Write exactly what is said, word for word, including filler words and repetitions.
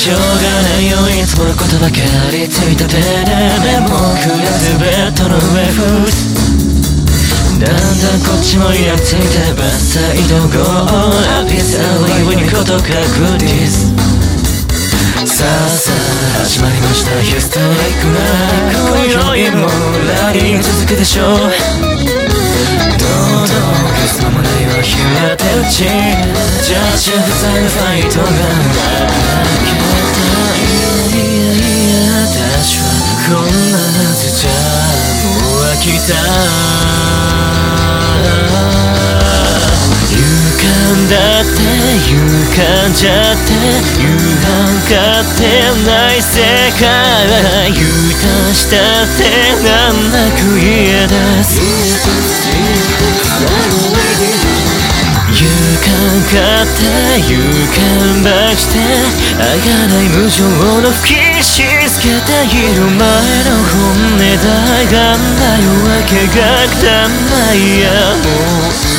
しょうがないよいつものことばかりついた手で目もくれずベッドの上フースだんだんこっちもイラついてバッサイドゴーアピースアリーウにこと確認さあさあ始まりましたヒストリックな今宵もラリーが続くでしょうどうぞ消す間もないわ平手打ちジャッジ不在のファイトが負けたいやいやいや私はこんなはずじゃもう飽きた歪んだって歪んじゃって歪んってない世界油断したって難なく家出す勇敢って勇敢ばしてあがない無情の吹きしつけている前の本音だがんだ夜明けが来たんないやもう